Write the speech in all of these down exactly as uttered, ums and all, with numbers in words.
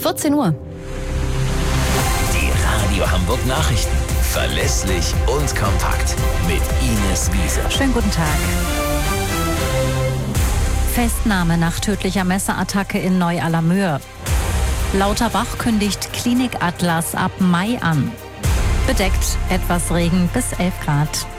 vierzehn Uhr. Die Radio Hamburg Nachrichten. Verlässlich und kompakt. Mit Ines Wiese. Schönen guten Tag. Festnahme nach tödlicher Messerattacke in Neu-Allermöhe. Lauterbach kündigt Klinik-Atlas ab Mai an. Bedeckt, etwas Regen bis elf Grad.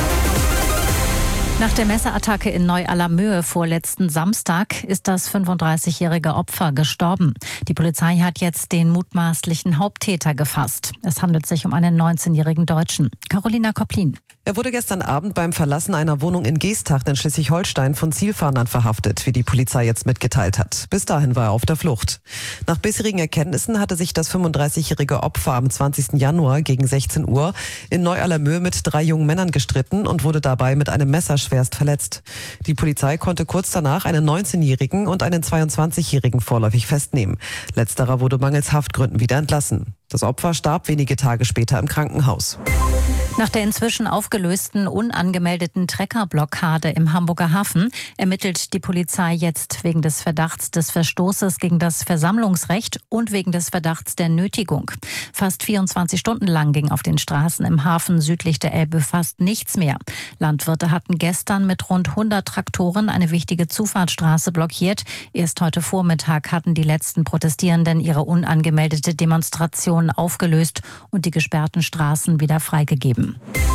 Nach der Messerattacke in Neu-Allermöhe vorletzten Samstag ist das fünfunddreißigjährige Opfer gestorben. Die Polizei hat jetzt den mutmaßlichen Haupttäter gefasst. Es handelt sich um einen neunzehnjährigen Deutschen. Carolina Koplin. Er wurde gestern Abend beim Verlassen einer Wohnung in Geesthacht in Schleswig-Holstein von Zielfahndern verhaftet, wie die Polizei jetzt mitgeteilt hat. Bis dahin war er auf der Flucht. Nach bisherigen Erkenntnissen hatte sich das fünfunddreißigjährige Opfer am zwanzigsten Januar gegen sechzehn Uhr in Neu-Allermöhe mit drei jungen Männern gestritten und wurde dabei mit einem Messer schwerst verletzt. Die Polizei konnte kurz danach einen neunzehnjährigen und einen zweiundzwanzigjährigen vorläufig festnehmen. Letzterer wurde mangels Haftgründen wieder entlassen. Das Opfer starb wenige Tage später im Krankenhaus. Nach der inzwischen aufgelösten, unangemeldeten Treckerblockade im Hamburger Hafen ermittelt die Polizei jetzt wegen des Verdachts des Verstoßes gegen das Versammlungsrecht und wegen des Verdachts der Nötigung. Fast vierundzwanzig Stunden lang ging auf den Straßen im Hafen südlich der Elbe fast nichts mehr. Landwirte hatten gestern mit rund hundert Traktoren eine wichtige Zufahrtsstraße blockiert. Erst heute Vormittag hatten die letzten Protestierenden ihre unangemeldete Demonstration aufgelöst und die gesperrten Straßen wieder freigegeben.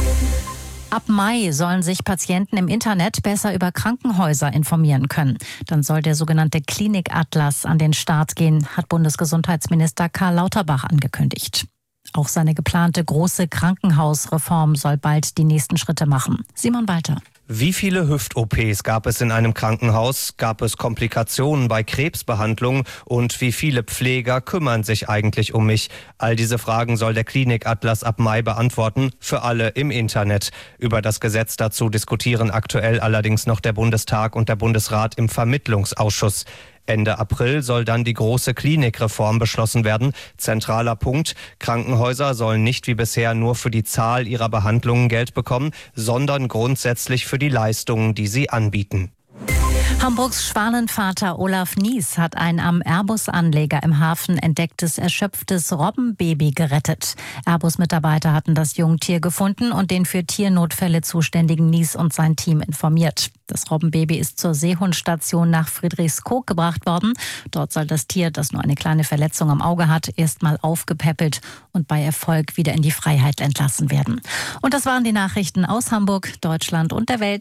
Ab Mai sollen sich Patienten im Internet besser über Krankenhäuser informieren können. Dann soll der sogenannte Klinik-Atlas an den Start gehen, hat Bundesgesundheitsminister Karl Lauterbach angekündigt. Auch seine geplante große Krankenhausreform soll bald die nächsten Schritte machen. Simon Walter. Wie viele Hüft-O Ps gab es in einem Krankenhaus? Gab es Komplikationen bei Krebsbehandlung? Und wie viele Pfleger kümmern sich eigentlich um mich? All diese Fragen soll der Klinik-Atlas ab Mai beantworten, für alle im Internet. Über das Gesetz dazu diskutieren aktuell allerdings noch der Bundestag und der Bundesrat im Vermittlungsausschuss. Ende April soll dann die große Klinikreform beschlossen werden. Zentraler Punkt: Krankenhäuser sollen nicht wie bisher nur für die Zahl ihrer Behandlungen Geld bekommen, sondern grundsätzlich für die Leistungen, die sie anbieten. Hamburgs Schwanenvater Olaf Nies hat ein am Airbus-Anleger im Hafen entdecktes, erschöpftes Robbenbaby gerettet. Airbus-Mitarbeiter hatten das Jungtier gefunden und den für Tiernotfälle zuständigen Nies und sein Team informiert. Das Robbenbaby ist zur Seehundstation nach Friedrichskoog gebracht worden. Dort soll das Tier, das nur eine kleine Verletzung am Auge hat, erstmal aufgepäppelt und bei Erfolg wieder in die Freiheit entlassen werden. Und das waren die Nachrichten aus Hamburg, Deutschland und der Welt.